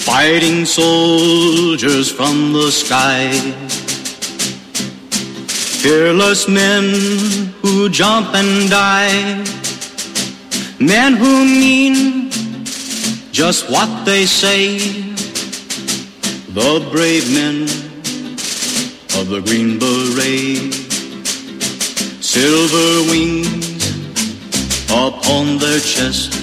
Fighting soldiers from the sky, fearless men who jump and die, men who mean just what they say, the brave men of the Green Beret, silver wings upon their chest.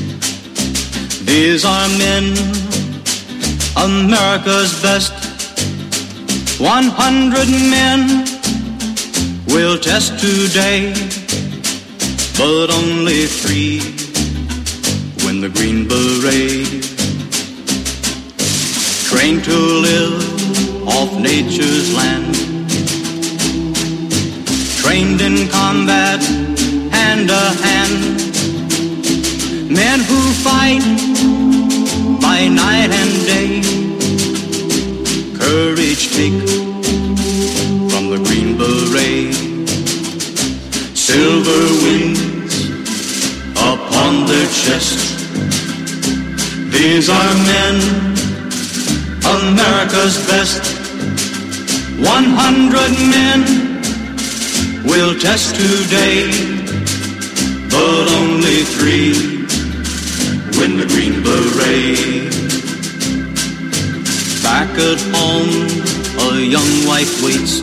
These are men, America's best. 100 men will test today, but only 3 win the Green Beret. Trained to live off nature's land, trained in combat hand to hand, men who fight by night and day, courage take from the Green Beret, silver wings upon their chest. These are men, America's best. 100 men will test today, but only 3 win the Green Beret. Back at home, a young wife waits.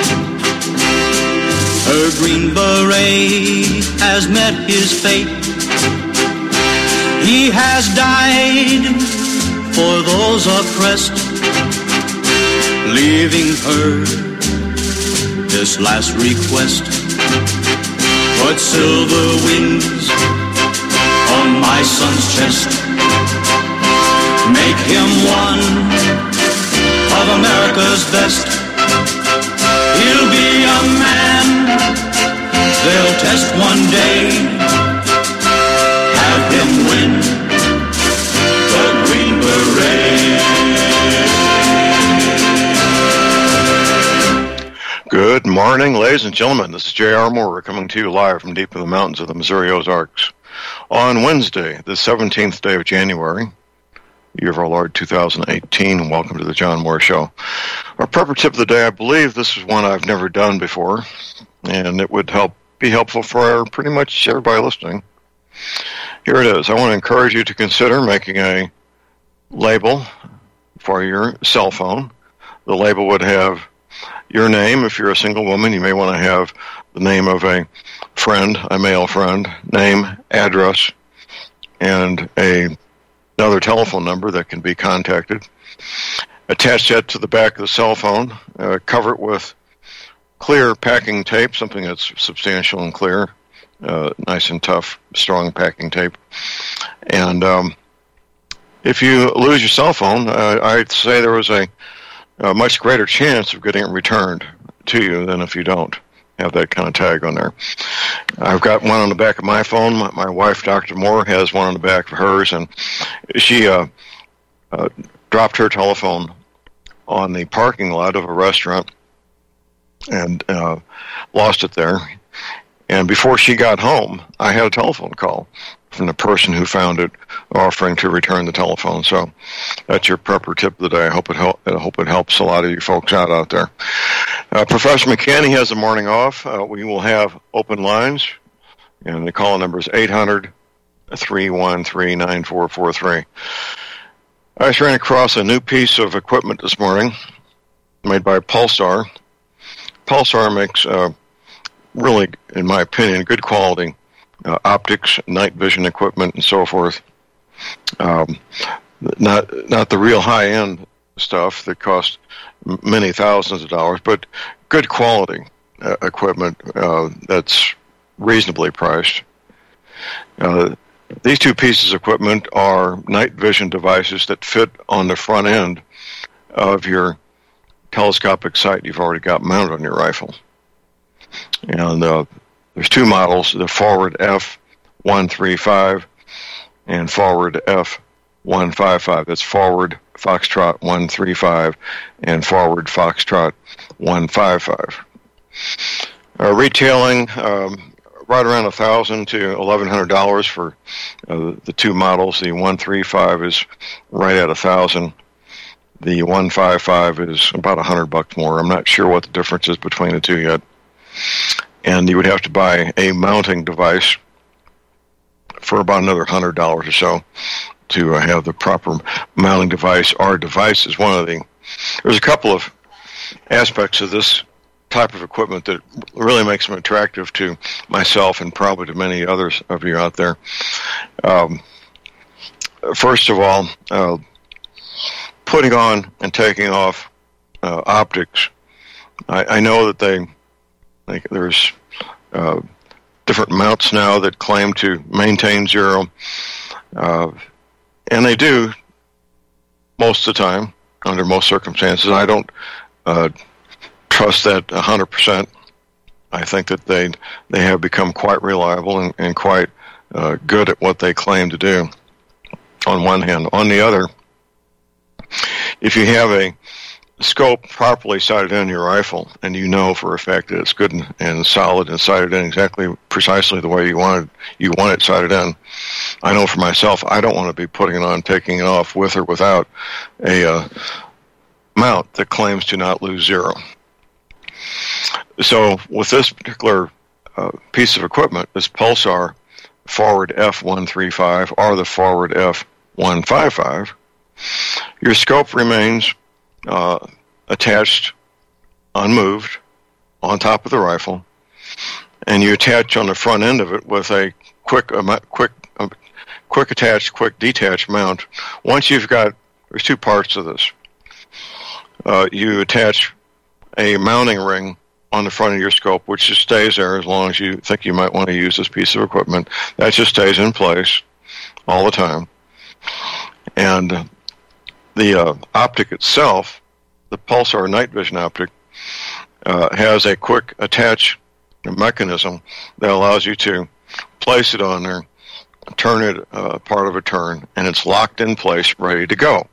Her Green Beret has met his fate. He has died for those oppressed, leaving her this last request. Put silver wings on my son's chest. Make him one of America's best. He'll be a man they'll test one day. Have him win the Green Beret. Good morning, ladies and gentlemen. This is J.R. Moore coming to you live from deep in the mountains of the Missouri Ozarks on Wednesday, the 17th day of January, year of our Lord 2018, and welcome to the John Moore Show. Our prepper tip of the day, I believe this is one I've never done before, and it would be helpful for pretty much everybody listening. Here it is. I want to encourage you to consider making a label for your cell phone. The label would have your name. If you're a single woman, you may want to have the name of a friend, a male friend, name, address, and another telephone number that can be contacted. Attach that to the back of the cell phone. Cover it with clear packing tape, something that's substantial and clear, nice and tough, strong packing tape. And if you lose your cell phone, I'd say there was a much greater chance of getting it returned to you than if you don't have that kind of tag on there. I've got one on the back of my phone. My wife, Dr. Moore, has one on the back of hers, and she dropped her telephone on the parking lot of a restaurant and lost it there. And before she got home, I had a telephone call from the person who found it, offering to return the telephone. So that's your prepper tip of the day. I hope it helps a lot of you folks out there. Professor McCanny has the morning off. We will have open lines, and the call number is 800-313-9443. I just ran across a new piece of equipment this morning made by Pulsar. Pulsar makes really, in my opinion, good quality optics, night vision equipment, and so forth. Not the real high-end stuff that costs many thousands of dollars, but good quality equipment that's reasonably priced. These two pieces of equipment are night vision devices that fit on the front end of your telescopic sight you've already got mounted on your rifle. And there's two models, the Forward F135 and Forward F155. That's Forward Foxtrot 135 and Forward Foxtrot 155. Retailing right around $1,000 to $1,100 for the two models. The 135 is right at $1,000. The 155 is about $100 more. I'm not sure what the difference is between the two yet. And you would have to buy a mounting device for about another $100 or so to have the proper mounting device. Our device is one of the... There's a couple of aspects of this type of equipment that really makes them attractive to myself and probably to many others of you out there. First of all, putting on and taking off optics. I know that there's different mounts now that claim to maintain zero, and they do most of the time under most circumstances. I don't trust that 100%. I think that they have become quite reliable and quite good at what they claim to do, on one hand. On the other, if you have a scope properly sighted in your rifle, and you know for a fact that it's good and solid and sighted in precisely the way you want it sighted in, I know for myself I don't want to be putting it on, taking it off with or without a mount that claims to not lose zero. So with this particular piece of equipment, this Pulsar Forward F135 or the Forward F155, your scope remains attached, unmoved, on top of the rifle, and you attach on the front end of it with a quick attach, quick detach mount. Once you've got, there's two parts of this. You attach a mounting ring on the front of your scope, which just stays there as long as you think you might want to use this piece of equipment. That just stays in place all the time. And the optic itself, the Pulsar night vision optic, has a quick attach mechanism that allows you to place it on there, turn it part of a turn, and it's locked in place, ready to go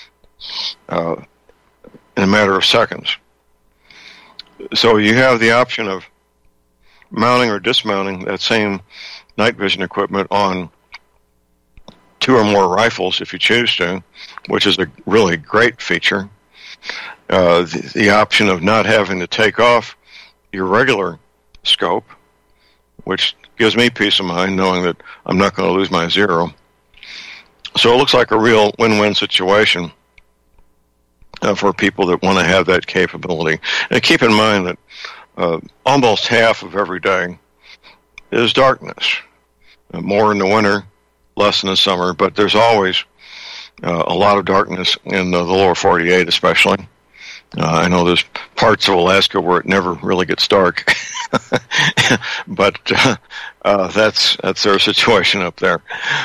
in a matter of seconds. So you have the option of mounting or dismounting that same night vision equipment on two or more rifles if you choose to, which is a really great feature. The option of not having to take off your regular scope, which gives me peace of mind knowing that I'm not going to lose my zero. So it looks like a real win-win situation for people that want to have that capability. And keep in mind that almost half of every day is darkness. More in the winter, less in the summer, but there's always a lot of darkness in the lower 48 especially. I know there's parts of Alaska where it never really gets dark, but that's their situation up there.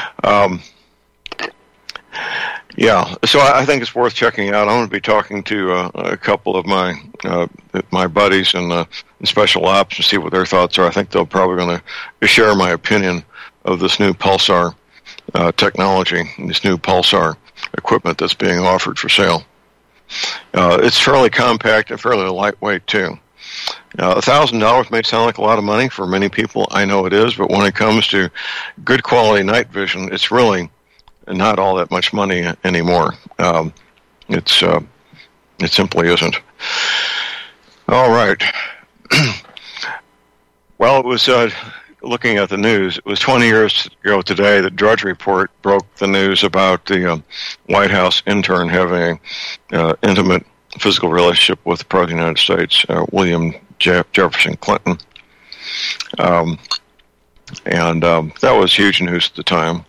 Yeah, so I think it's worth checking out. I'm going to be talking to a couple of my buddies in special ops and see what their thoughts are. I think they're probably going to share my opinion of this new Pulsar technology, this new Pulsar equipment that's being offered for sale. It's fairly compact and fairly lightweight too. $1,000 may sound like a lot of money for many people. I know it is, but when it comes to good quality night vision, it's really not all that much money anymore. It simply isn't. All right. Well, it was looking at the news. It was 20 years ago today that Drudge Report broke the news about the White House intern having an intimate physical relationship with the President of the United States, William Jefferson Clinton. And that was huge news at the time.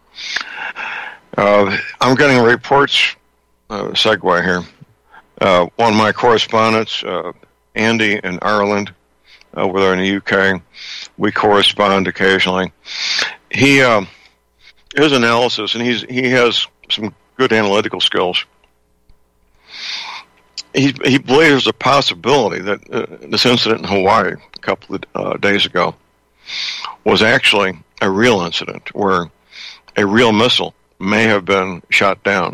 I'm getting reports, segue here. One of my correspondents, Andy in Ireland, over there in the UK, we correspond occasionally. His analysis, and he has some good analytical skills. He believes there's a possibility that this incident in Hawaii a couple of days ago was actually a real incident where a real missile may have been shot down.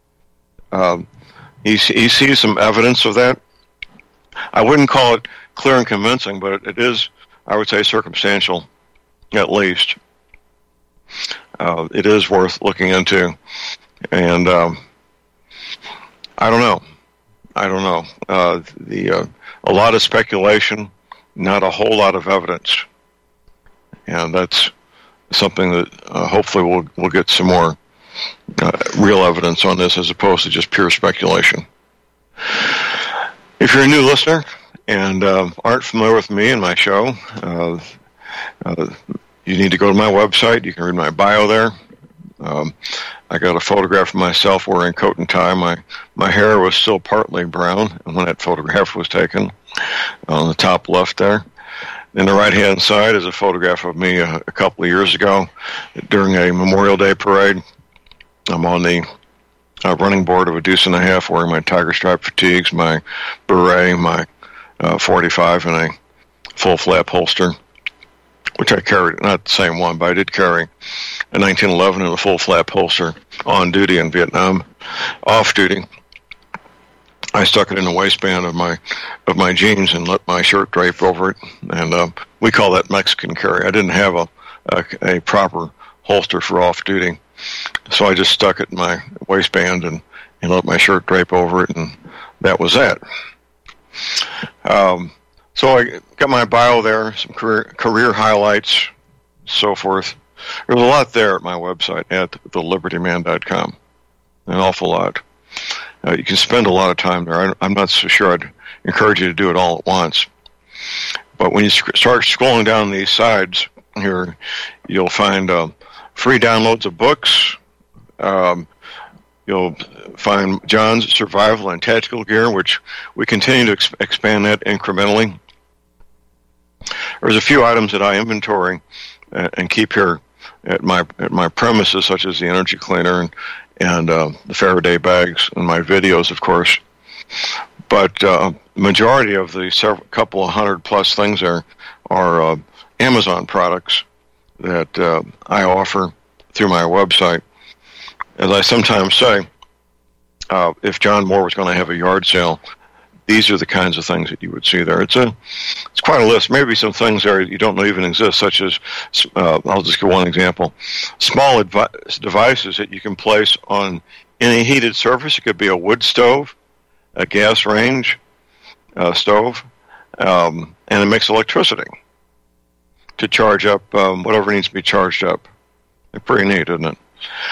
He sees some evidence of that. I wouldn't call it clear and convincing, but it is I would say circumstantial, at least. It is worth looking into, and I don't know. A lot of speculation, not a whole lot of evidence, and that's something that hopefully we'll get some more real evidence on this as opposed to just pure speculation. If you're a new listener and aren't familiar with me and my show, you need to go to my website. You can read my bio there. I got a photograph of myself wearing coat and tie. My hair was still partly brown when that photograph was taken, on the top left there. In the right-hand side is a photograph of me a couple of years ago during a Memorial Day parade. I'm on the running board of a deuce and a half, wearing my tiger stripe fatigues, my beret, my 45, and a full flap holster, which I carried, not the same one, but I did carry a 1911 in a full flap holster on duty in Vietnam. Off duty, I stuck it in the waistband of my jeans and let my shirt drape over it, and we call that Mexican carry. I didn't have a proper holster for off duty, so I just stuck it in my waistband and let my shirt drape over it, and that was that. So I got my bio there, some career highlights, so forth. There's a lot there at my website at thelibertyman.com, an awful lot. You can spend a lot of time there. I'm not so sure I'd encourage you to do it all at once. But when you start scrolling down these sides here, you'll find free downloads of books. You'll find John's survival and tactical gear, which we continue to expand that incrementally. There's a few items that I inventory and keep here at my premises, such as the energy cleaner and the Faraday bags and my videos, of course. But the majority of the couple of 100+ things there are Amazon products that I offer through my website. As I sometimes say, if John Moore was going to have a yard sale, these are the kinds of things that you would see there. It's quite a list. Maybe some things there you don't know even exist, such as, I'll just give one example, small devices that you can place on any heated surface. It could be a wood stove, a gas range stove, and it makes electricity to charge up whatever needs to be charged up. It's pretty neat, isn't it?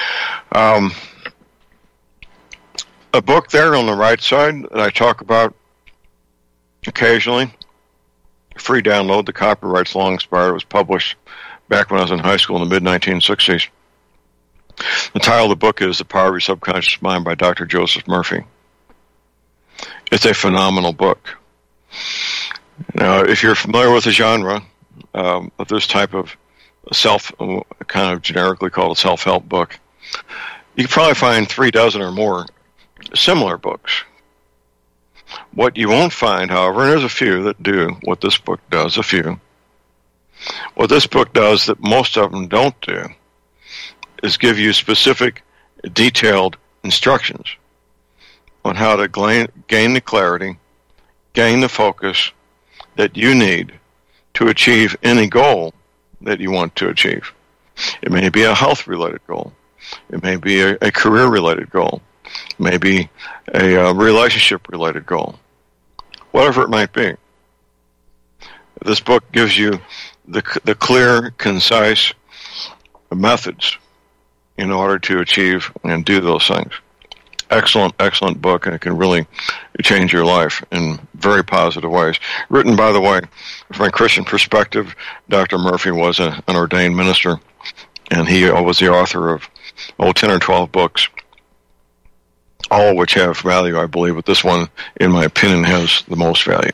A book there on the right side that I talk about occasionally, free download. The copyright's long expired. It was published back when I was in high school in the mid-1960s. The title of the book is The Power of Your Subconscious Mind by Dr. Joseph Murphy. It's a phenomenal book. Now, if you're familiar with the genre of this type of kind of generically called a self-help book, you can probably find 36 or more similar books. What you won't find, however, and there's a few that do what this book does, a few. What this book does that most of them don't do is give you specific, detailed instructions on how to gain the clarity, gain the focus that you need to achieve any goal that you want to achieve. It may be a health-related goal. It may be a career-related goal. It may be a relationship-related goal. Whatever it might be. This book gives you the clear, concise methods in order to achieve and do those things. Excellent, excellent book, and it can really change your life in very positive ways. Written, by the way, from a Christian perspective, Dr. Murphy was an ordained minister, and he was the author of 10 or 12 books, all of which have value, I believe, but this one, in my opinion, has the most value.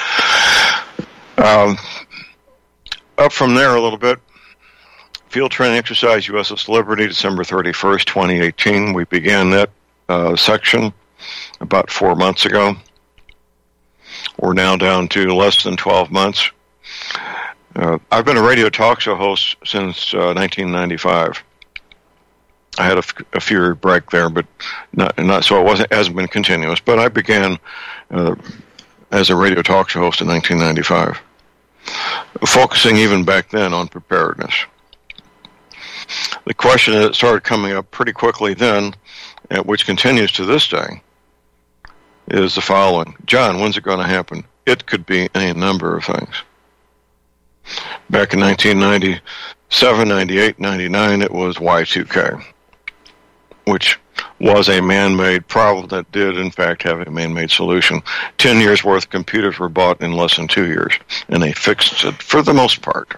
Up from there a little bit, Field Training Exercise USS Liberty, December 31st, 2018. We began that section about 4 months ago. We're now down to less than 12 months. I've been a radio talk show host since 1995. I had a few break there, but not so it hasn't been continuous. But I began as a radio talk show host in 1995. focusing even back then on preparedness. The question that started coming up pretty quickly then, which continues to this day, is the following. John, when's it going to happen? It could be any number of things. Back in 1997, 98, 99, it was Y2K, which was a man-made problem that did, in fact, have a man-made solution. 10 years' worth of computers were bought in less than 2 years, and they fixed it for the most part.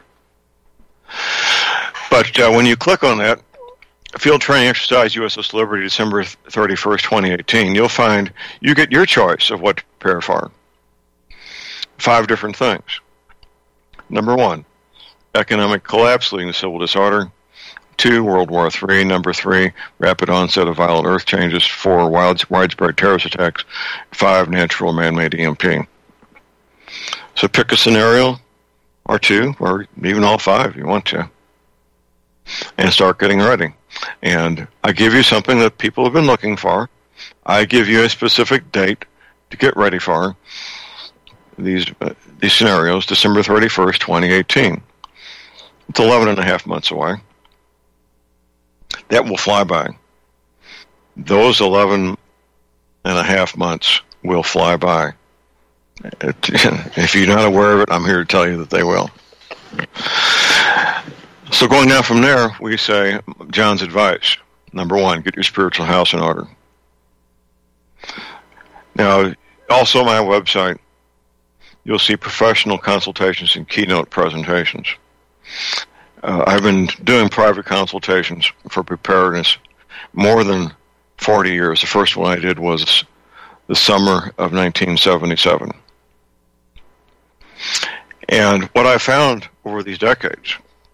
But when you click on that, Field Training Exercise USS Liberty, December 31st, 2018, you'll find you get your choice of what to prepare for. 5 different things. Number 1, economic collapse leading to civil disorder. 2, World War III. Number 3, rapid onset of violent earth changes. 4, widespread terrorist attacks. 5, natural man-made EMP. So pick a scenario, or 2, or even all 5 if you want to, and start getting ready. And I give you something that people have been looking for. I give you a specific date to get ready for these scenarios, December 31st, 2018. It's 11 and a half months away. That will fly by. Those 11 and a half months will fly by. If you're not aware of it, I'm here to tell you that they will. So going down from there, we say John's advice. Number 1, get your spiritual house in order. Now, also my website, you'll see professional consultations and keynote presentations. I've been doing private consultations for preparedness more than 40 years. The first one I did was the summer of 1977. And what I found over these decades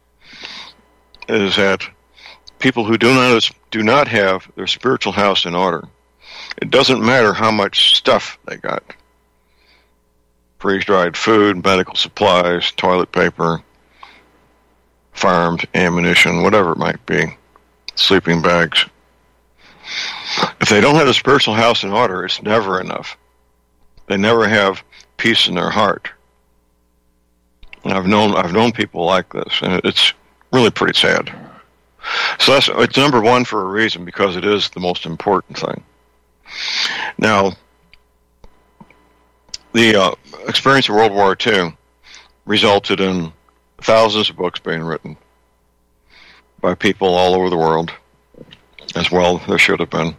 is that people who do not have their spiritual house in order, it doesn't matter how much stuff they got. Freeze-dried food, medical supplies, toilet paper, firearms, ammunition, whatever it might be, sleeping bags. If they don't have the spiritual house in order, it's never enough. They never have peace in their heart. And I've known people like this, and it's really pretty sad. So it's number 1 for a reason, because it is the most important thing. Now, the experience of World War II resulted in thousands of books being written by people all over the world, as well there should have been.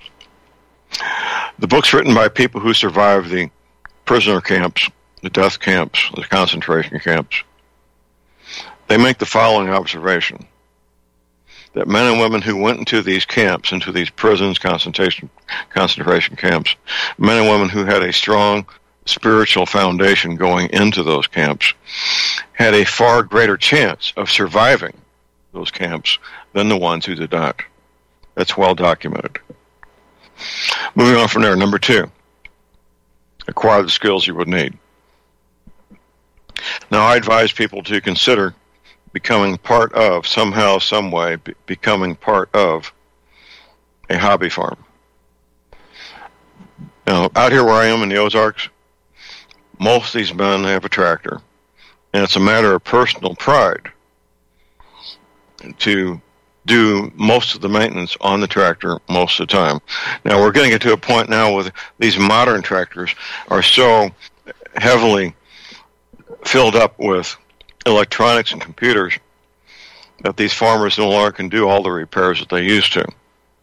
The books written by people who survived the prisoner camps, the death camps, the concentration camps, they make the following observation: that men and women who went into these camps, into these prisons, concentration camps, men and women who had a strong spiritual foundation going into those camps, had a far greater chance of surviving those camps than the ones who did not. That's well documented. Moving on from there, number 2, acquire the skills you would need. Now, I advise people to consider becoming part of, somehow, some way, becoming part of a hobby farm. Now, out here where I am in the Ozarks, most of these men have a tractor, and it's a matter of personal pride to do most of the maintenance on the tractor most of the time. Now, we're getting to a point now where these modern tractors are so heavily filled up with electronics and computers that these farmers no longer can do all the repairs that they used to.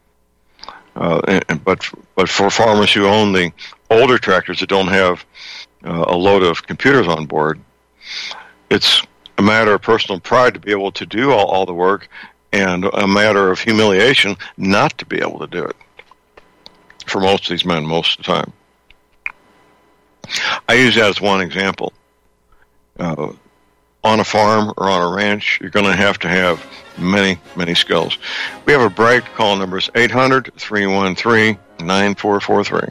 But for farmers who own the older tractors that don't have a load of computers on board, it's a matter of personal pride to be able to do all the work, and a matter of humiliation not to be able to do it for most of these men most of the time. I use that as one example. On a farm or on a ranch, you're going to have many, many skills. We have a break. Call numbers 800-313-9443.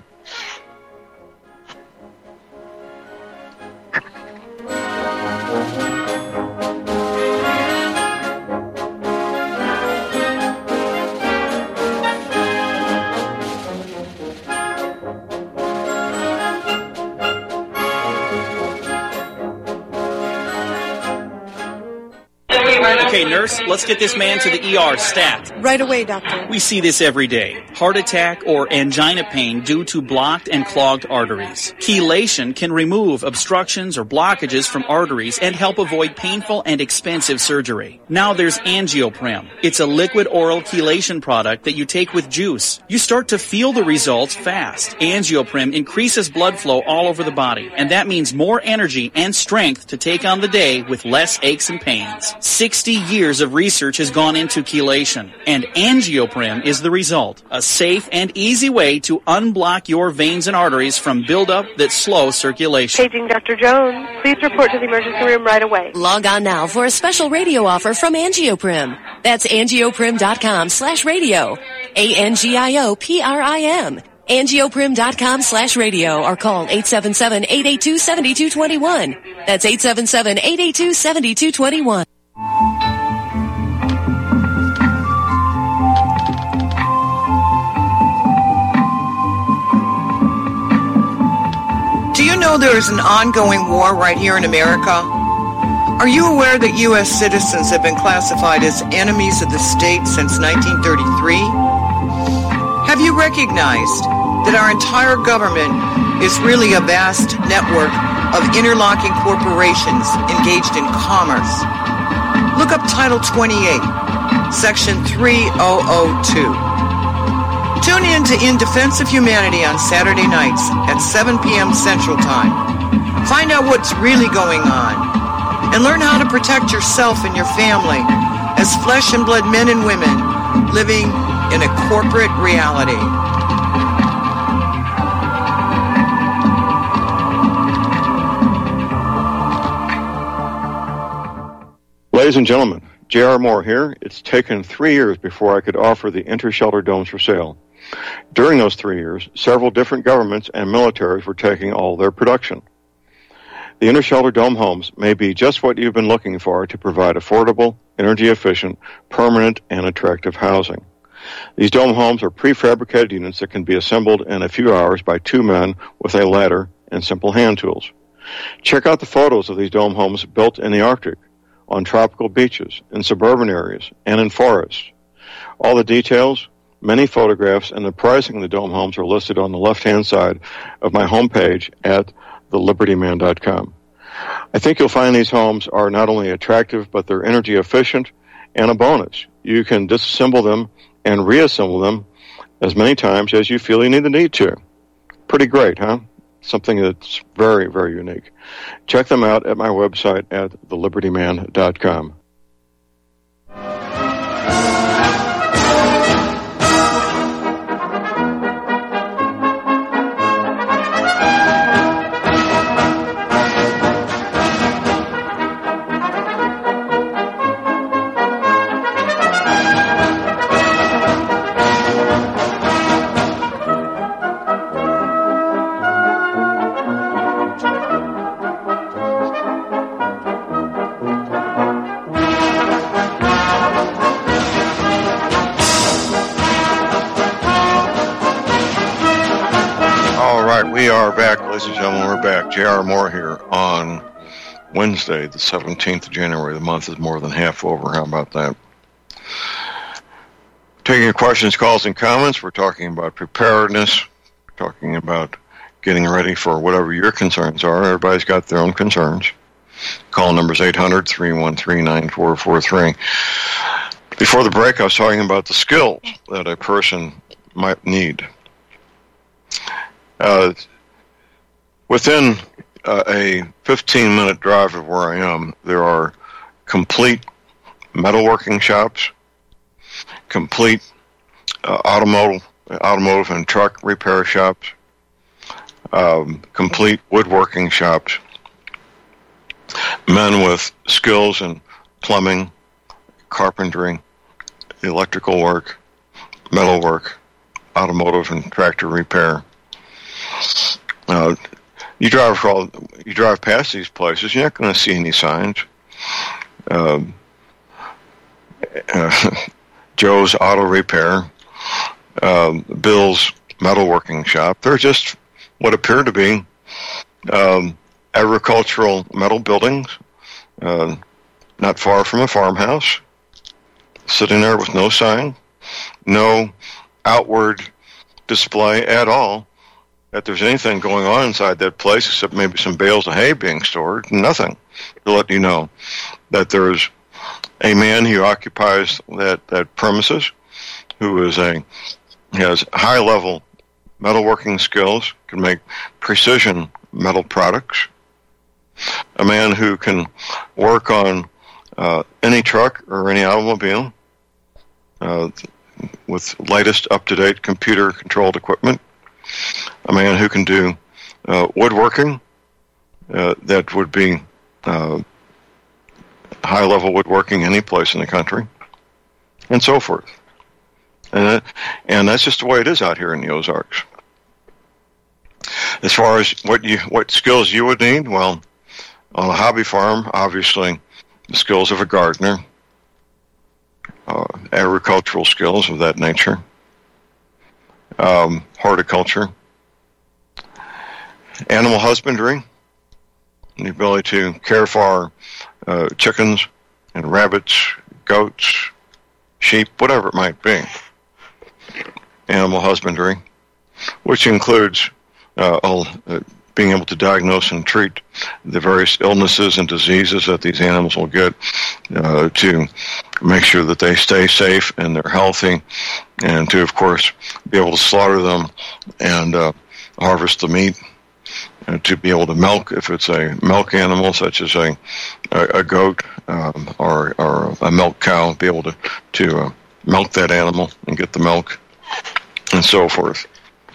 nurse, let's get this man to the ER stat. Right away, doctor. We see this every day. Heart attack or angina pain due to blocked and clogged arteries. Chelation can remove obstructions or blockages from arteries and help avoid painful and expensive surgery. Now there's Angioprim. It's a liquid oral chelation product that you take with juice. You start to feel the results fast. Angioprim increases blood flow all over the body, and that means more energy and strength to take on the day with less aches and pains. 60 years of research has gone into chelation, and Angioprim is the result. A safe and easy way to unblock your veins and arteries from buildup that slow circulation. Paging Dr. Jones. Please report to the emergency room right away. Log on now for a special radio offer from Angioprim. That's angioprim.com/radio. ANGIOPRIM. Angioprim.com/radio or call 877-882-7221. That's 877-882-7221. Do you know there is an ongoing war right here in America? Are you aware that U.S. citizens have been classified as enemies of the state since 1933? Have you recognized that our entire government is really a vast network of interlocking corporations engaged in commerce? Look up Title 28, Section 3002. Tune in to In Defense of Humanity on Saturday nights at 7 p.m. Central Time. Find out what's really going on and learn how to protect yourself and your family as flesh and blood men and women living in a corporate reality. Ladies and gentlemen, J.R. Moore here. It's taken 3 years before I could offer the Intershelter domes for sale. During those 3 years, several different governments and militaries were taking all their production. The Intershelter dome homes may be just what you've been looking for to provide affordable, energy-efficient, permanent, and attractive housing. These dome homes are prefabricated units that can be assembled in a few hours by 2 men with a ladder and simple hand tools. Check out the photos of these dome homes built in the Arctic, on tropical beaches, in suburban areas, and in forests. All the details, many photographs, and the pricing of the dome homes are listed on the left-hand side of my homepage at thelibertyman.com. I think you'll find these homes are not only attractive, but they're energy efficient, and a bonus. You can disassemble them and reassemble them as many times as you feel you need to. Pretty great, huh? Something that's very, very unique. Check them out at my website at thelibertyman.com. We are back, ladies and gentlemen, we're back. J.R. Moore here on Wednesday, the 17th of January. The month is more than half over. How about that? Taking your questions, calls, and comments. We're talking about preparedness, talking about getting ready for whatever your concerns are. Everybody's got their own concerns. Call numbers 800-313-9443. Before the break, I was talking about the skills that a person might need. Within a 15-minute drive of where I am, there are complete metalworking shops, complete automotive and truck repair shops, complete woodworking shops, men with skills in plumbing, carpentry, electrical work, metalwork, automotive and tractor repair. You drive past these places, you're not going to see any signs. Joe's Auto Repair, Bill's Metalworking Shop. They're just what appear to be agricultural metal buildings, not far from a farmhouse. sitting there with no sign, no outward display at all that there's anything going on inside that place except maybe some bales of hay being stored, nothing to let you know that there is a man who occupies that premises who has high-level metalworking skills, can make precision metal products, a man who can work on any truck or any automobile with latest up-to-date computer-controlled equipment, a man who can do woodworking that would be high-level woodworking any place in the country, and so forth. And that's just the way it is out here in the Ozarks. As far as what skills you would need, well, on a hobby farm, obviously, the skills of a gardener, agricultural skills of that nature, horticulture, animal husbandry, the ability to care for chickens and rabbits, goats, sheep, whatever it might be. Animal husbandry, which includes being able to diagnose and treat the various illnesses and diseases that these animals will get, to make sure that they stay safe and they're healthy, and to, of course, be able to slaughter them and harvest the meat, and to be able to milk if it's a milk animal such as a goat or a milk cow, be able to milk that animal and get the milk, and so forth.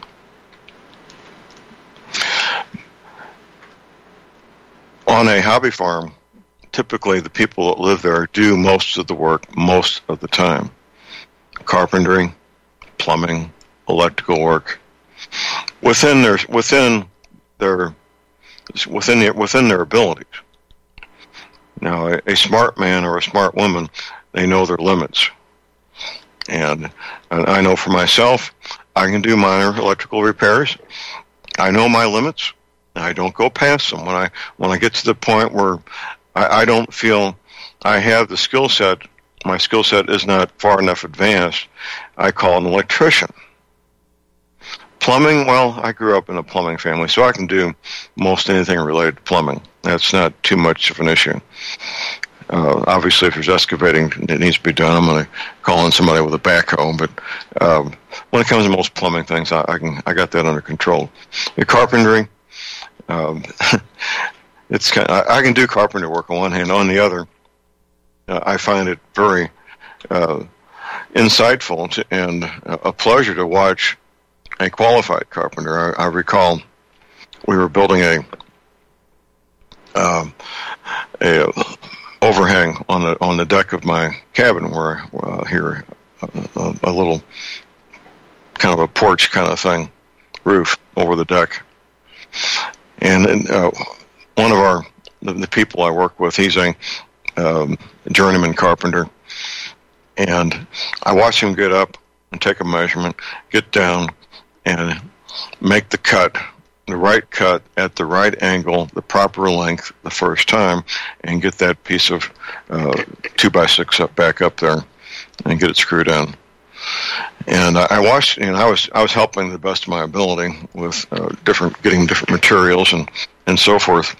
On a hobby farm, typically the people that live there do most of the work most of the time. Carpentry, plumbing, electrical work. Within their abilities. Now, a smart man or a smart woman, they know their limits. And I know for myself, I can do minor electrical repairs. I know my limits. I don't go past them. When I get to the point where I don't feel I have the skill set, my skill set is not far enough advanced, I call an electrician. Plumbing, well, I grew up in a plumbing family, so I can do most anything related to plumbing. That's not too much of an issue. Obviously, if there's excavating that needs to be done, I'm going to call in somebody with a backhoe. But when it comes to most plumbing things, I got that under control. The carpentry, it's I can do carpenter work on one hand. On the other, I find it very insightful and a pleasure to watch a qualified carpenter. I recall we were building a overhang on the deck of my cabin, where here a little kind of a porch kind of thing, roof over the deck. And one of the people I work with, he's a journeyman carpenter, and I watch him get up and take a measurement, get down, and make the cut, the right cut at the right angle, the proper length the first time, and get that piece of 2x6 back up there and get it screwed in. And I watched, and I was helping the best of my ability with getting different materials and so forth.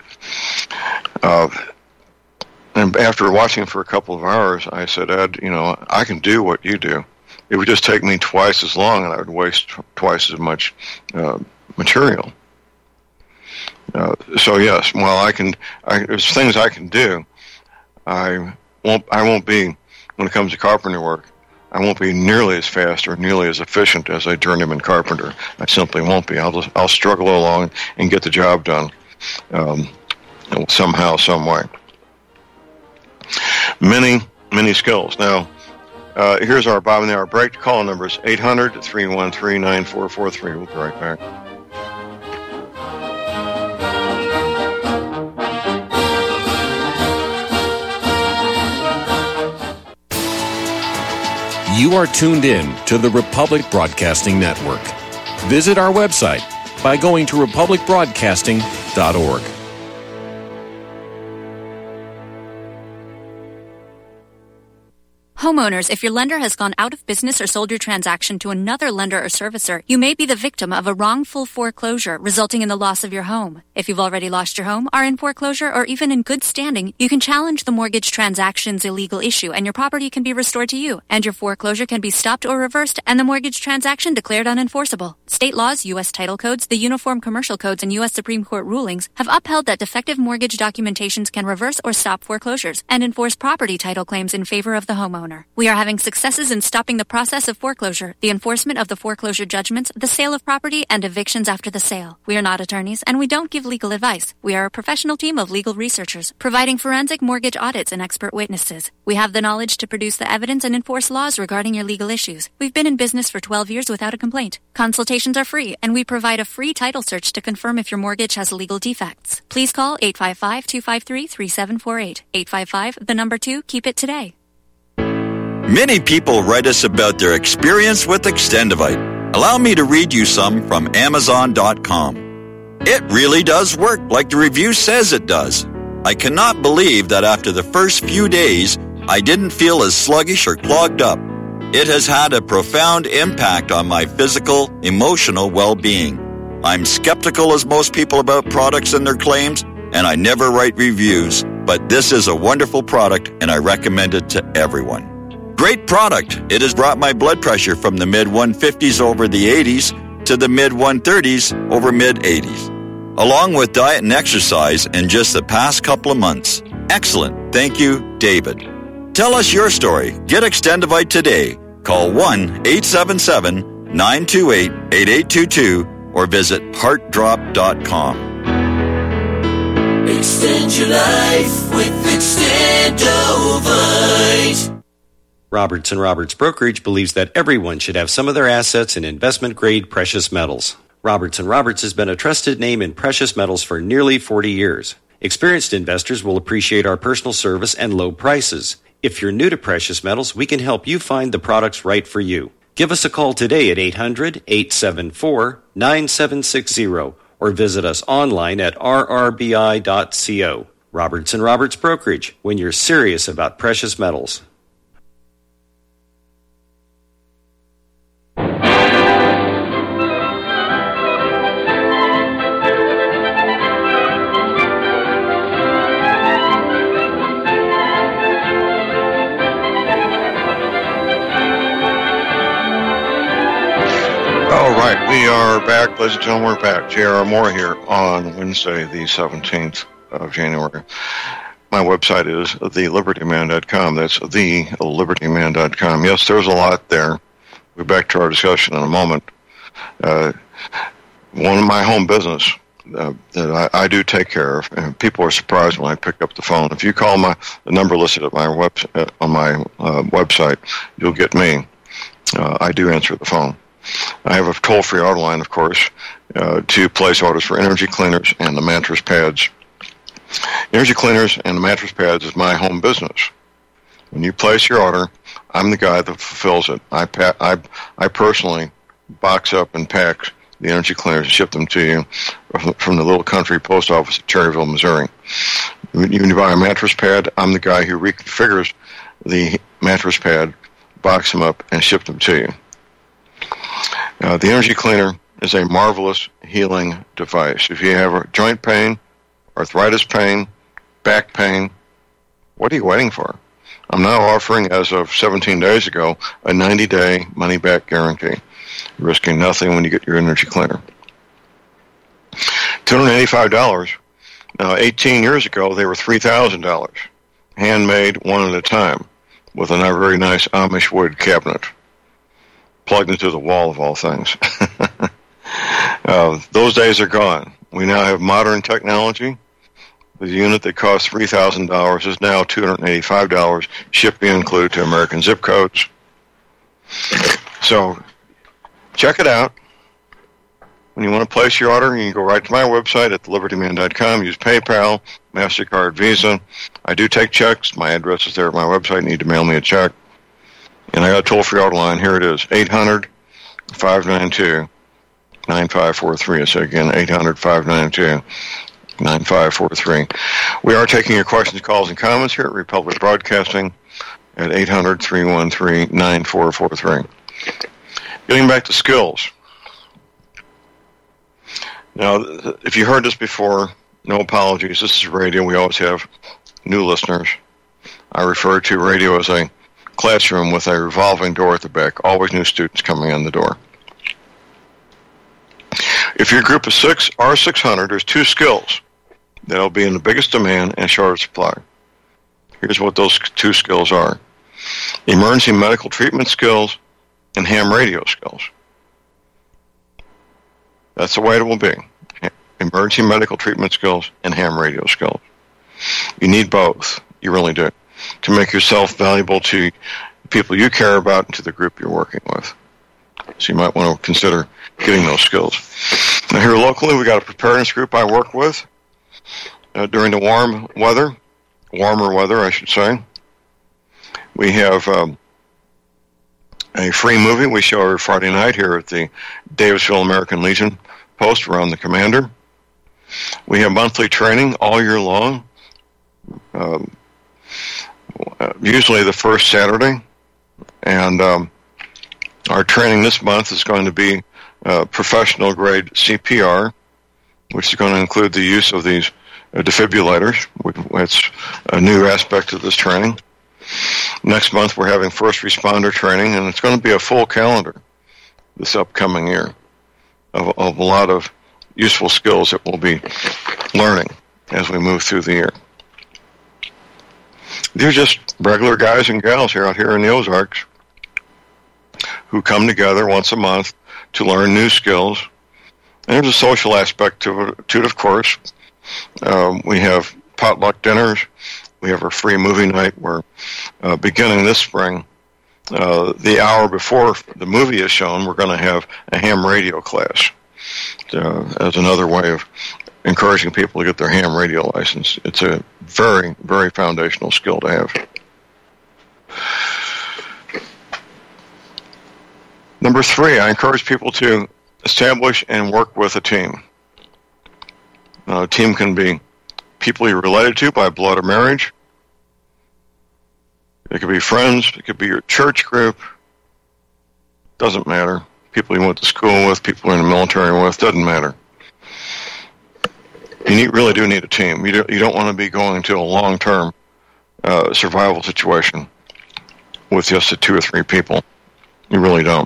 And after watching for a couple of hours, I said, Ed, I can do what you do. It would just take me twice as long, and I would waste twice as much material. So yes, well, there's things I can do. I won't be, when it comes to carpenter work, I won't be nearly as fast or nearly as efficient as a journeyman carpenter. I simply won't be. I'll struggle along and get the job done somehow, some way. Many skills. Now, here's our Bob and the Hour break. Call numbers 800-313-9443. We'll be right back. You are tuned in to the Republic Broadcasting Network. Visit our website by going to republicbroadcasting.org. Homeowners, if your lender has gone out of business or sold your transaction to another lender or servicer, you may be the victim of a wrongful foreclosure resulting in the loss of your home. If you've already lost your home, are in foreclosure, or even in good standing, you can challenge the mortgage transaction's illegal issue and your property can be restored to you, and your foreclosure can be stopped or reversed and the mortgage transaction declared unenforceable. State laws, U.S. title codes, the Uniform Commercial Codes, and U.S. Supreme Court rulings have upheld that defective mortgage documentations can reverse or stop foreclosures and enforce property title claims in favor of the homeowner. We are having successes in stopping the process of foreclosure, the enforcement of the foreclosure judgments, the sale of property, and evictions after the sale. We are not attorneys, and we don't give legal advice. We are a professional team of legal researchers, providing forensic mortgage audits and expert witnesses. We have the knowledge to produce the evidence and enforce laws regarding your legal issues. We've been in business for 12 years without a complaint. Consultations are free, and we provide a free title search to confirm if your mortgage has legal defects. Please call 855-253-3748. 855, 2, keep it today. Many people write us about their experience with Extendivite. Allow me to read you some from Amazon.com. It really does work like the review says it does. I cannot believe that after the first few days, I didn't feel as sluggish or clogged up. It has had a profound impact on my physical, emotional well-being. I'm skeptical as most people about products and their claims, and I never write reviews, but this is a wonderful product and I recommend it to everyone. Great product. It has brought my blood pressure from the mid-150s over the 80s to the mid-130s over mid-80s, along with diet and exercise in just the past couple of months. Excellent. Thank you, David. Tell us your story. Get Extendivite today. Call 1-877-928-8822 or visit heartdrop.com. Extend your life with Extendivite. Roberts & Roberts Brokerage believes that everyone should have some of their assets in investment-grade precious metals. Roberts & Roberts has been a trusted name in precious metals for nearly 40 years. Experienced investors will appreciate our personal service and low prices. If you're new to precious metals, we can help you find the products right for you. Give us a call today at 800-874-9760 or visit us online at rrbi.co. Roberts & Roberts Brokerage, when you're serious about precious metals. All right, we are back, ladies and gentlemen, we're back. J.R. Moore here on Wednesday, the 17th of January. My website is thelibertyman.com. That's thelibertyman.com. Yes, there's a lot there. We'll be back to our discussion in a moment. One of my home business that I do take care of, and people are surprised when I pick up the phone. If you call the number listed at my website, you'll get me. I do answer the phone. I have a toll-free auto line, of course, to place orders for energy cleaners and the mattress pads. Energy cleaners and the mattress pads is my home business. When you place your order, I'm the guy that fulfills it. I personally box up and pack the energy cleaners and ship them to you from the little country post office at Cherryville, Missouri. When you buy a mattress pad, I'm the guy who reconfigures the mattress pad, box them up, and ship them to you. The energy cleaner is a marvelous healing device. If you have a joint pain, arthritis pain, back pain, what are you waiting for? I'm now offering, as of 17 days ago, a 90-day money-back guarantee. You're risking nothing when you get your energy cleaner. $285. Now, 18 years ago, they were $3,000. Handmade, one at a time, with a very nice Amish wood cabinet plugged into the wall of all things. Those days are gone. We now have modern technology. The unit that cost $3,000 is now $285, shipping included to American zip codes. So check it out. When you want to place your order, you can go right to my website at thelibertyman.com. Use PayPal, MasterCard, Visa. I do take checks. My address is there at my website. You need to mail me a check. And I got a toll-free order line. Here it is, 800-592-9543. So again, 800-592-9543. We are taking your questions, calls, and comments here at Republic Broadcasting. at 800-313-9443. Getting back to skills. Now, if you heard this before, no apologies. This is radio. We always have new listeners. I refer to radio as a classroom with a revolving door at the back. Always new students coming in the door. If your group of 6 are 600, there's 2 skills that'll be in the biggest demand and shortest supply. Here's what those 2 skills are. Emergency medical treatment skills and ham radio skills. That's the way it will be. Emergency medical treatment skills and ham radio skills. You need both. You really do. To make yourself valuable to people you care about and to the group you're working with. So you might want to consider getting those skills. Now here locally, we got a preparedness group I work with during the warmer weather, I should say. We have a free movie we show every Friday night here at the Davisville American Legion post around the Commander. We have monthly training all year long, usually the first Saturday. And our training this month is going to be professional grade CPR, which is going to include the use of these defibrillators. It's a new aspect of this training. Next month we're having first responder training, and it's going to be a full calendar this upcoming year of a lot of useful skills that we'll be learning as we move through the year. They're just regular guys and gals out here in the Ozarks who come together once a month to learn new skills. And there's a social aspect to it, of course. We have potluck dinners. We have our free movie night where, beginning this spring, the hour before the movie is shown, we're going to have a ham radio class as another way of encouraging people to get their ham radio license. It's a very, very foundational skill to have. Number 3, I encourage people to establish and work with a team. A team can be people you're related to by blood or marriage. It could be friends. It could be your church group. Doesn't matter. People you went to school with, people you're in the military with, doesn't matter. You really do need a team. You don't want to be going to a long-term survival situation with just the 2 or 3 people. You really don't.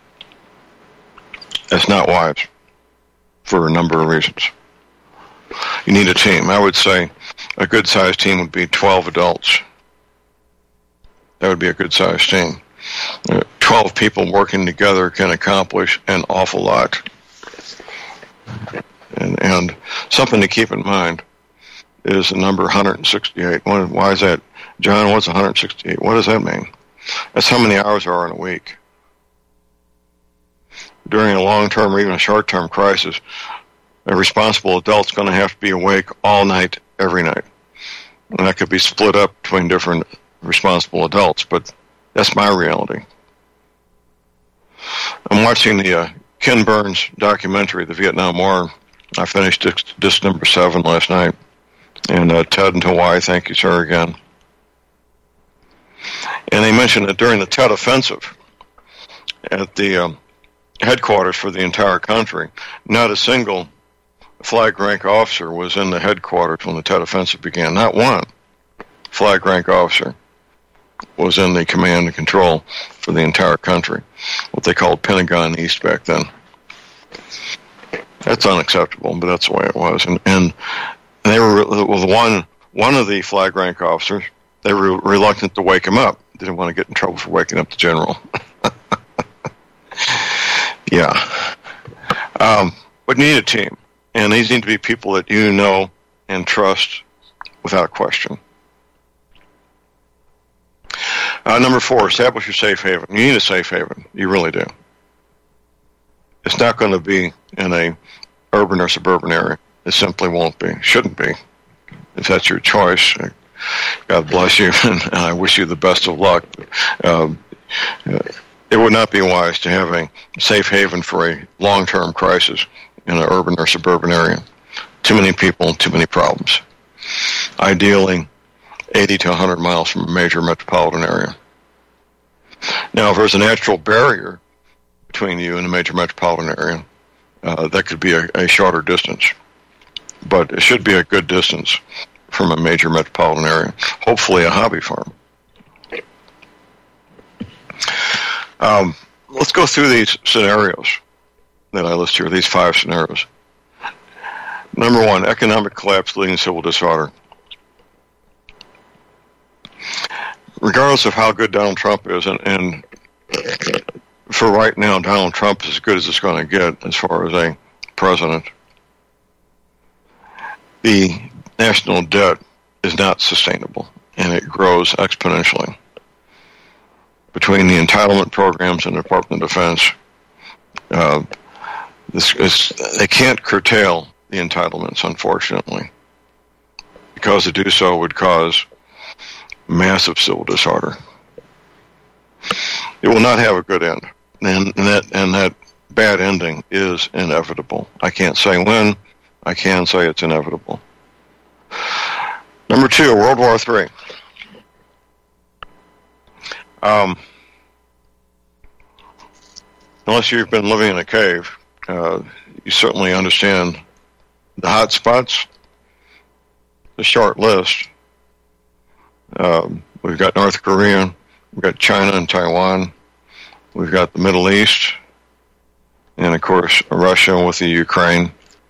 That's not wise for a number of reasons. You need a team. I would say a good-sized team would be 12 adults. That would be a good-sized team. 12 people working together can accomplish an awful lot. And something to keep in mind is the number 168. Why is that? John, what's 168? What does that mean? That's how many hours there are in a week. During a long-term or even a short-term crisis, a responsible adult's going to have to be awake all night, every night. And that could be split up between different responsible adults, but that's my reality. I'm watching the Ken Burns documentary, The Vietnam War. I finished disc number 7 last night. And Ted in Hawaii, thank you, sir, again. And they mentioned that during the Tet Offensive at the headquarters for the entire country, not a single flag rank officer was in the headquarters when the Tet Offensive began. Not one flag rank officer was in the command and control for the entire country, what they called Pentagon East back then. That's unacceptable, but that's the way it was. And they were one of the flag rank officers. They were reluctant to wake him up. They didn't want to get in trouble for waking up the general. Yeah. But you need a team. And these need to be people that you know and trust without question. Number 4, establish your safe haven. You need a safe haven. You really do. It's not going to be in a urban or suburban area. It simply won't be. Shouldn't be. If that's your choice, God bless you, and I wish you the best of luck. It would not be wise to have a safe haven for a long-term crisis in an urban or suburban area. Too many people, too many problems. Ideally, 80 to 100 miles from a major metropolitan area. Now, if there's a natural barrier between you and a major metropolitan area, that could be a shorter distance. But it should be a good distance from a major metropolitan area, hopefully a hobby farm. Let's go through these scenarios that I list here, these 5 scenarios. Number 1, economic collapse leading to civil disorder. Regardless of how good Donald Trump is, and for right now, Donald Trump is as good as it's going to get as far as a president, the national debt is not sustainable, and it grows exponentially. Between the entitlement programs and the Department of Defense, they can't curtail the entitlements, unfortunately, because to do so would cause massive civil disorder. It will not have a good end, and that bad ending is inevitable. I can't say when. I can say it's inevitable. Number 2, World War III. Unless you've been living in a cave, you certainly understand the hot spots. The short list. We've got North Korea, we've got China and Taiwan, we've got the Middle East, and of course Russia with the Ukraine.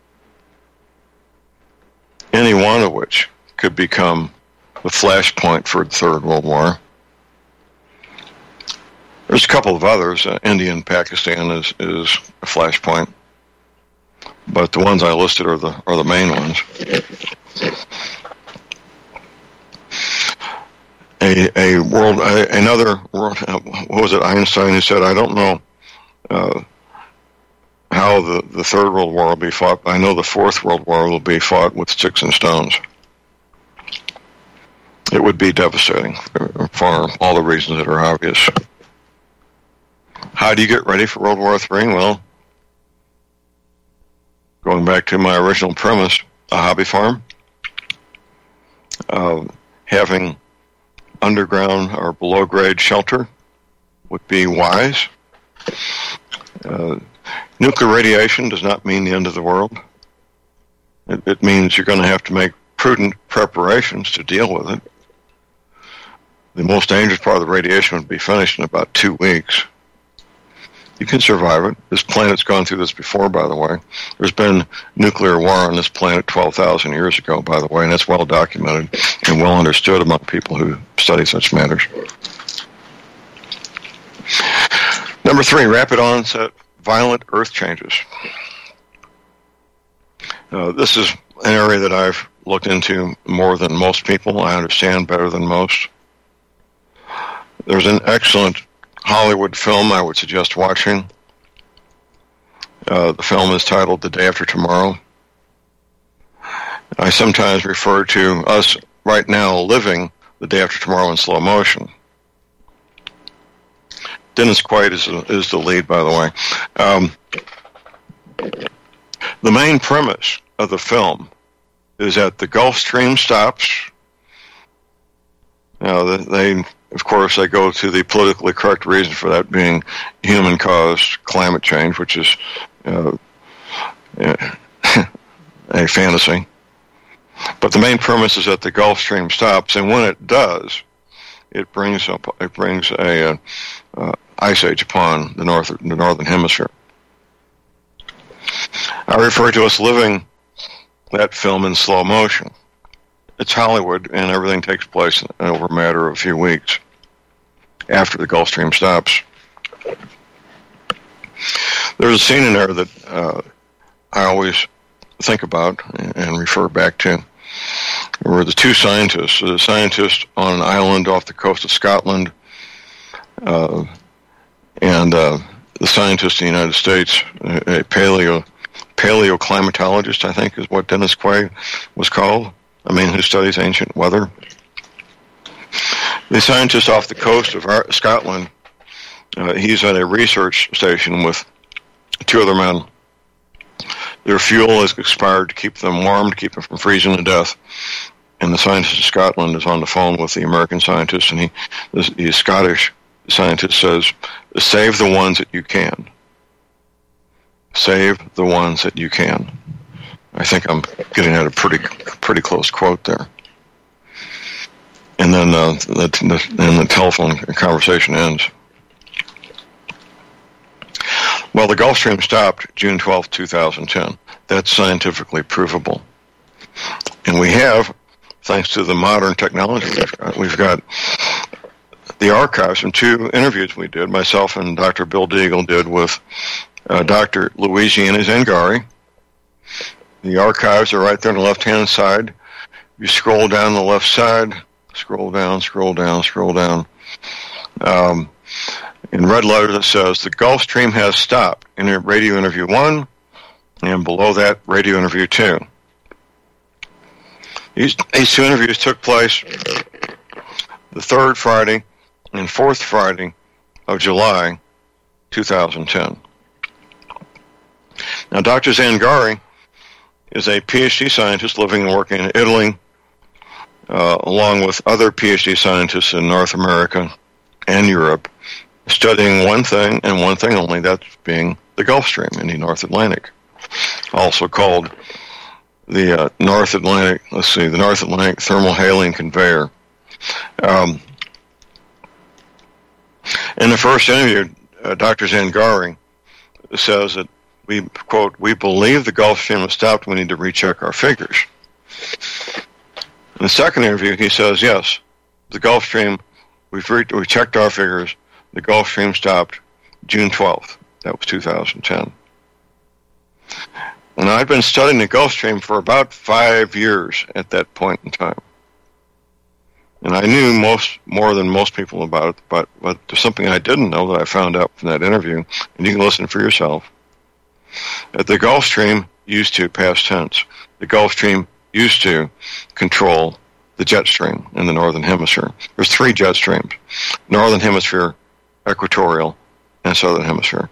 Any one of which could become the flashpoint for the Third World War. There's a couple of others. India and Pakistan is a flashpoint, but the ones I listed are the main ones. Another world. What was it? Einstein who said, "I don't know how the Third World War will be fought. I know the Fourth World War will be fought with sticks and stones." It would be devastating for all the reasons that are obvious. How do you get ready for World War III? Well, going back to my original premise, a hobby farm, having underground or below-grade shelter would be wise. Nuclear radiation does not mean the end of the world. It means you're going to have to make prudent preparations to deal with it. The most dangerous part of the radiation would be finished in about 2 weeks. You can survive it. This planet's gone through this before, by the way. There's been nuclear war on this planet 12,000 years ago, by the way, and that's well documented and well understood among people who study such matters. Number 3, rapid onset, violent earth changes. This is an area that I've looked into more than most people. I understand better than most. There's an excellent Hollywood film I would suggest watching. The film is titled The Day After Tomorrow. I sometimes refer to us right now living the day after tomorrow in slow motion. Dennis Quaid is the lead, by the way. The main premise of the film is that the Gulf Stream stops. Of course, they go to the politically correct reason for that being human-caused climate change, which is a fantasy. But the main premise is that the Gulf Stream stops, and when it does, it brings a ice age upon the northern hemisphere. I refer to us living that film in slow motion. It's Hollywood, and everything takes place over a matter of a few weeks after the Gulf Stream stops. There's a scene in there that I always think about and refer back to, where the two scientists, a scientist on an island off the coast of Scotland, and the scientist in the United States, a paleoclimatologist, I think is what Dennis Quaid was called, who studies ancient weather. The scientist off the coast of Scotland, he's at a research station with 2 other men. Their fuel has expired to keep them warm, to keep them from freezing to death. And the scientist of Scotland is on the phone with the American scientist, and he's Scottish, scientist says, save the ones that you can. Save the ones that you can. I think I'm getting at a pretty close quote there. And then the telephone conversation ends. Well, the Gulf Stream stopped June 12, 2010. That's scientifically provable. And we have, thanks to the modern technology we've got the archives from 2 interviews we did, myself and Dr. Bill Deagle did with Dr. Louisiana Zangari. The archives are right there on the left-hand side. You scroll down the left side, scroll down. In red letters it says, the Gulf Stream has stopped in radio interview 1, and below that, radio interview 2. These 2 interviews took place the 3rd Friday and 4th Friday of July 2010. Now, Dr. Zangari is a PhD scientist living and working in Italy, along with other PhD scientists in North America and Europe, studying one thing and one thing only, that's being the Gulf Stream in the North Atlantic, also called the North Atlantic Thermohaline Conveyor. In the first interview, Dr. Zangari says that we, quote, we believe the Gulf Stream has stopped. We need to recheck our figures. In the second interview, he says, yes, the Gulf Stream, we checked our figures. The Gulf Stream stopped June 12th. That was 2010. And I'd been studying the Gulf Stream for about 5 years at that point in time. And I knew more than most people about it, but there's something I didn't know that I found out from that interview, and you can listen for yourself. That the Gulf Stream used to, past tense, the Gulf Stream used to control the jet stream in the Northern Hemisphere. There's 3 jet streams, Northern Hemisphere, Equatorial, and Southern Hemisphere.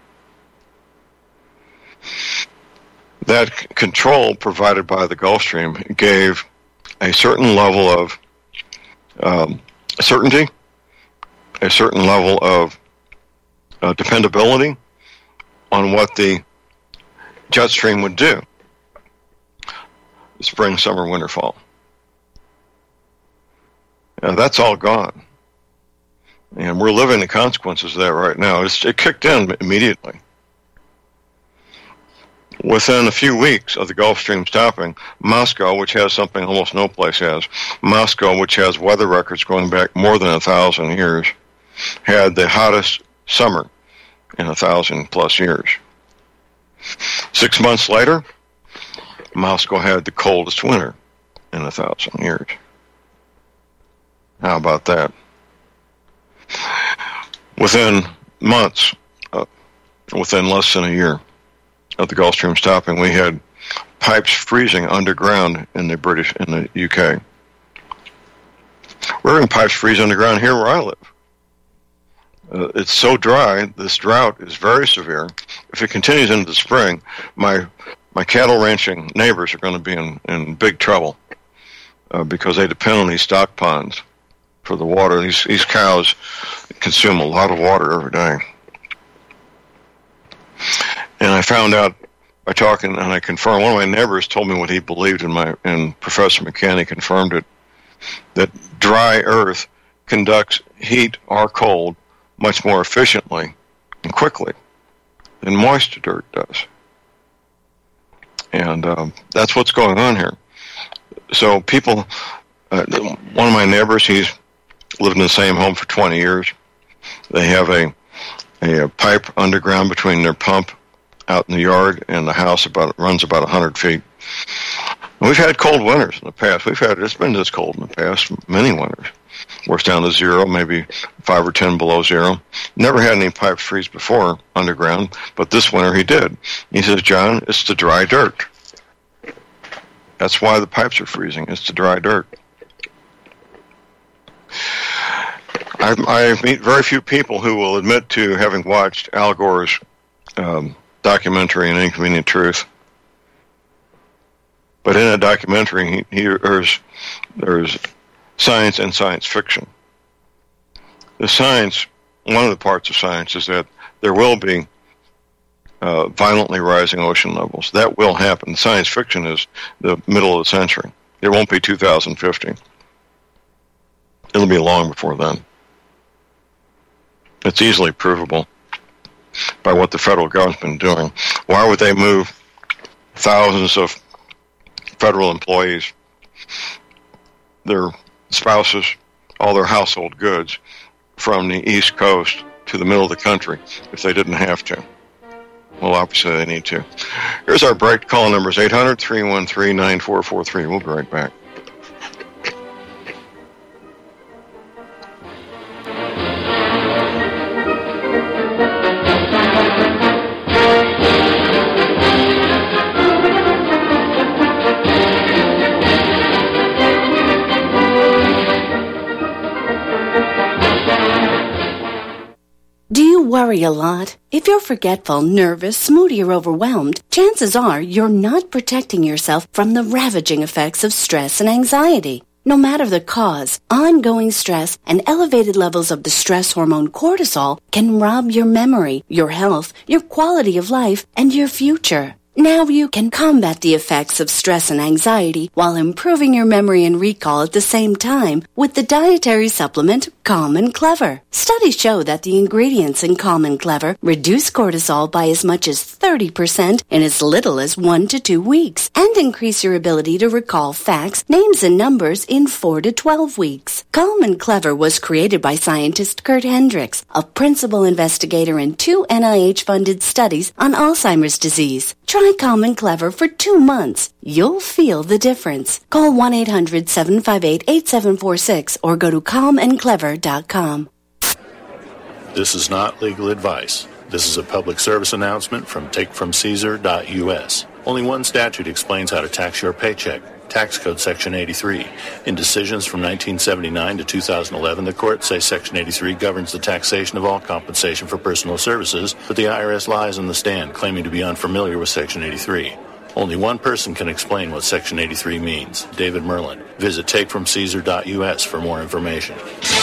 That control provided by the Gulf Stream gave a certain level of certainty, a certain level of dependability on what the jet stream would do. Spring, summer, winter, fall. That's all gone. And we're living the consequences of that right now. It kicked in immediately. Within a few weeks of the Gulf Stream stopping, Moscow, which has something almost no place has, Moscow, which has weather records going back more than 1,000 years, had the hottest summer in 1,000+ years. 6 months later, Moscow had the coldest winter in 1,000 years. How about that? Within months, within less than a year of the Gulf Stream stopping, we had pipes freezing underground in the UK. We're having pipes freeze underground here where I live. It's so dry, this drought is very severe. If it continues into the spring, my cattle ranching neighbors are going to be in big trouble because they depend on these stock ponds for the water. These cows consume a lot of water every day. And I found out by talking, and I confirmed, one of my neighbors told me what he believed and Professor McCanny confirmed it, that dry earth conducts heat or cold much more efficiently and quickly than moist dirt does. And that's what's going on here. So people, one of my neighbors, he's lived in the same home for 20 years. They have a pipe underground between their pump out in the yard and the house runs about 100 feet. We've had cold winters in the past. It's been this cold in the past, many winters. Where it's down to 0, maybe 5 or 10 below 0. Never had any pipes freeze before underground, but this winter he did. He says, John, it's the dry dirt. That's why the pipes are freezing. It's the dry dirt. I meet very few people who will admit to having watched Al Gore's documentary, An Inconvenient Truth. But in that documentary, there's science and science fiction. The science one of the parts of science is that there will be violently rising ocean levels. That will happen. Science fiction is the middle of the century. It won't be 2050. It'll be long before then. It's easily provable by what the federal government's been doing. Why would they move thousands of federal employees, their spouses, all their household goods from the East Coast to the middle of the country if they didn't have to? Well, obviously they need to. Here's our break. Call numbers 800-313-9443. We'll be right back. Do you worry a lot? If you're forgetful, nervous, moody, or overwhelmed, chances are you're not protecting yourself from the ravaging effects of stress and anxiety. No matter the cause, ongoing stress and elevated levels of the stress hormone cortisol can rob your memory, your health, your quality of life, and your future. Now you can combat the effects of stress and anxiety while improving your memory and recall at the same time with the dietary supplement Calm and Clever. Studies show that the ingredients in Calm and Clever reduce cortisol by as much as 30% in as little as 1 to 2 weeks and increase your ability to recall facts, names, and numbers in 4 to 12 weeks. Calm and Clever was created by scientist Kurt Hendricks, a principal investigator in 2 NIH-funded studies on Alzheimer's disease. Try Calm and Clever for 2 months. You'll feel the difference. Call 1-800-758-8746 or go to calmandclever.com. This is not legal advice. This is a public service announcement from takefromcaesar.us. Only one statute explains how to tax your paycheck. Tax Code Section 83. In decisions from 1979 to 2011, the courts say Section 83 governs the taxation of all compensation for personal services, but the IRS lies on the stand, claiming to be unfamiliar with Section 83. Only one person can explain what Section 83 means, David Merlin. Visit takefromcaesar.us for more information.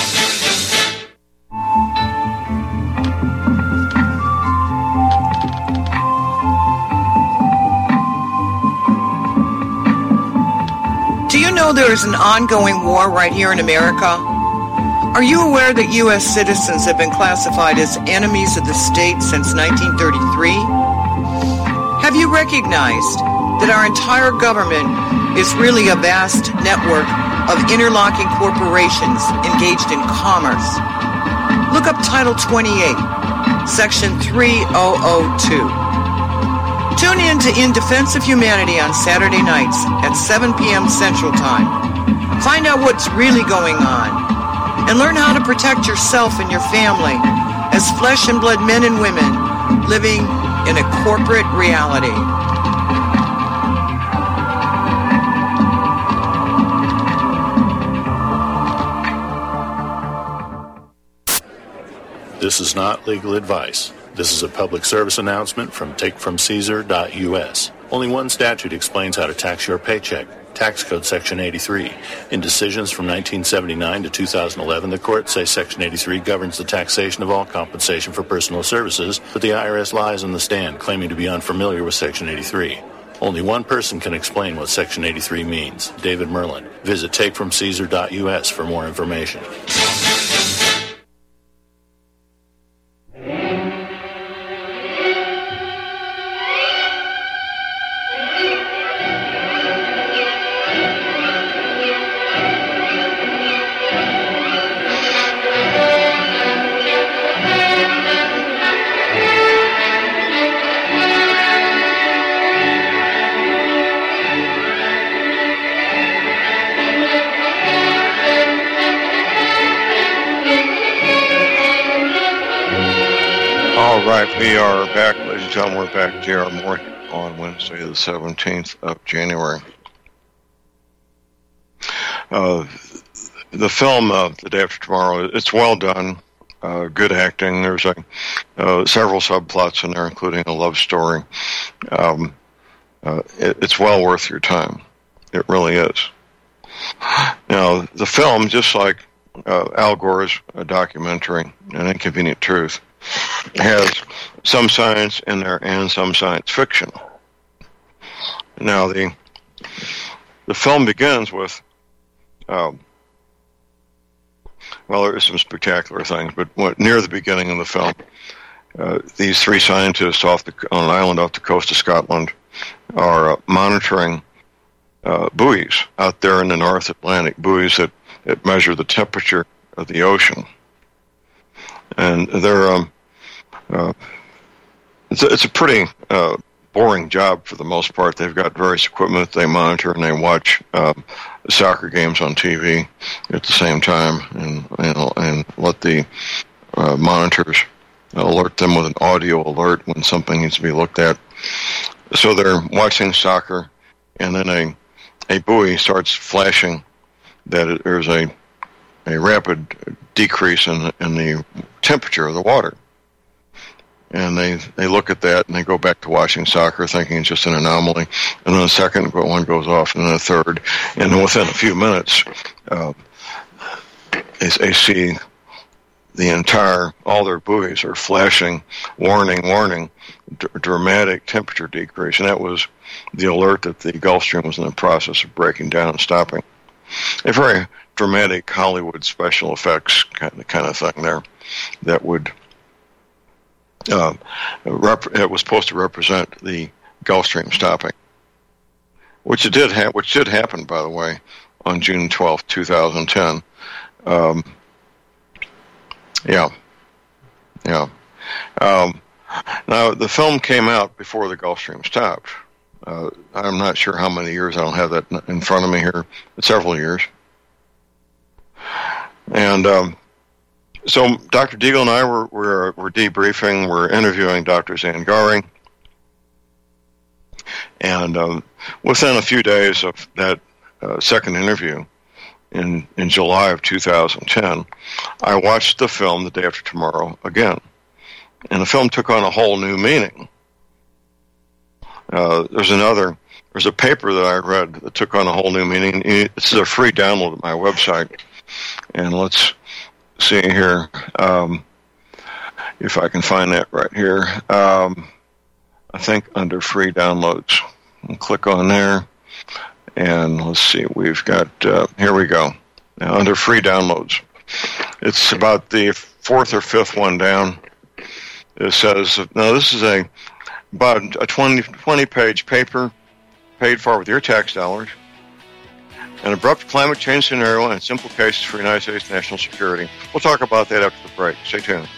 Do you know there is an ongoing war right here in America? Are you aware that U.S. citizens have been classified as enemies of the state since 1933? Have you recognized that our entire government is really a vast network of interlocking corporations engaged in commerce? Look up Title 28, Section 3002. Tune in to In Defense of Humanity on Saturday nights at 7 p.m. Central Time. Find out what's really going on and learn how to protect yourself and your family as flesh and blood men and women living in a corporate reality. This is not legal advice. This is a public service announcement from takefromcaesar.us. Only one statute explains how to tax your paycheck. Tax Code Section 83. In decisions from 1979 to 2011, the courts say Section 83 governs the taxation of all compensation for personal services, but the IRS lies on the stand, claiming to be unfamiliar with Section 83. Only one person can explain what Section 83 means, David Merlin. Visit takefromcaesar.us for more information. We are back, ladies and gentlemen. We're back, J.R. Moore, on Wednesday, the 17th of January. The film, The Day After Tomorrow, it's well done. Good acting. There's several subplots in there, including a love story. It's well worth your time. It really is. Now, the film, just like Al Gore's documentary, An Inconvenient Truth, has some science in there and some science fiction. Now, the film begins with, well, there are some spectacular things, but near the beginning of the film, these three scientists on an island off the coast of Scotland are monitoring buoys out there in the North Atlantic, buoys that measure the temperature of the ocean. And they're it's a pretty boring job for the most part. They've got various equipment they monitor, and they watch soccer games on TV at the same time, and let the monitors alert them with an audio alert when something needs to be looked at. So they're watching soccer, and then a buoy starts flashing that there's a rapid decrease in the temperature of the water. And they look at that, and they go back to watching soccer, thinking it's just an anomaly. And then a second one goes off, and then a third. And then within a few minutes, they see all their buoys are flashing, warning, dramatic temperature decrease. And that was the alert that the Gulf Stream was in the process of breaking down and stopping. A very dramatic Hollywood special effects kind of thing there that would it was supposed to represent the Gulf Stream stopping, which did happen, by the way, on June 12th, 2010. Now, the film came out before the Gulf Stream stopped. I'm not sure how many years. I don't have that in front of me here. Several years. And so Dr. Deagle and I were debriefing. We're interviewing Dr. Zangari. And within a few days of that second interview in July of 2010, I watched the film The Day After Tomorrow again. And the film took on a whole new meaning. There's a paper that I read that took on a whole new meaning. This is a free download at my website. And let's see here if I can find that right here. I think under free downloads. I'll click on there. And let's see, we've got, here we go. Now, under free downloads. It's about the fourth or fifth one down. It says, now this is about a 20-page paper paid for with your tax dollars. An abrupt climate change scenario and its implications for United States national security. We'll talk about that after the break. Stay tuned.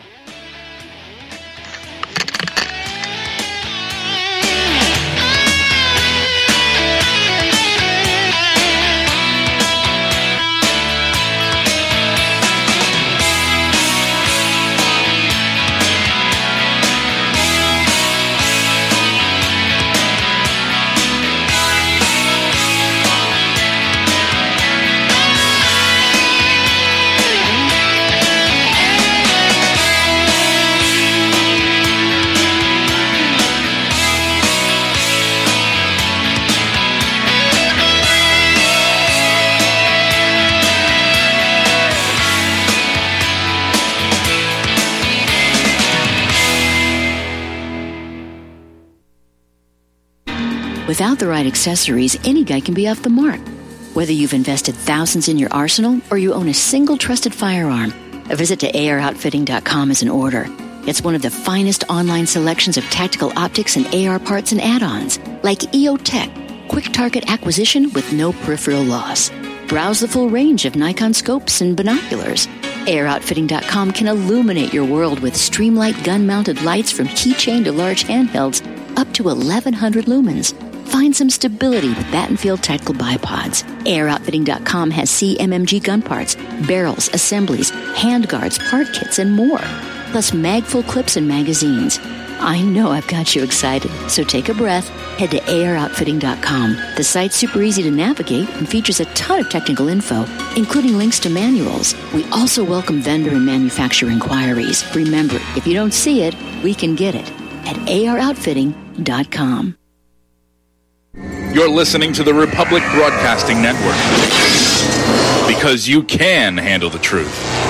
Without the right accessories, any guy can be off the mark. Whether you've invested thousands in your arsenal or you own a single trusted firearm, a visit to AROutfitting.com is in order. It's one of the finest online selections of tactical optics and AR parts and add-ons, like EOTech, quick target acquisition with no peripheral loss. Browse the full range of Nikon scopes and binoculars. AROutfitting.com can illuminate your world with Streamlight gun-mounted lights from keychain to large handhelds up to 1,100 lumens. Find some stability with Battenfield Tactical Bipods. AirOutfitting.com has CMMG gun parts, barrels, assemblies, handguards, part kits, and more. Plus magful clips and magazines. I know I've got you excited, so take a breath. Head to AirOutfitting.com. The site's super easy to navigate and features a ton of technical info, including links to manuals. We also welcome vendor and manufacturer inquiries. Remember, if you don't see it, we can get it at AirOutfitting.com. You're listening to the Republic Broadcasting Network. because you can handle the truth.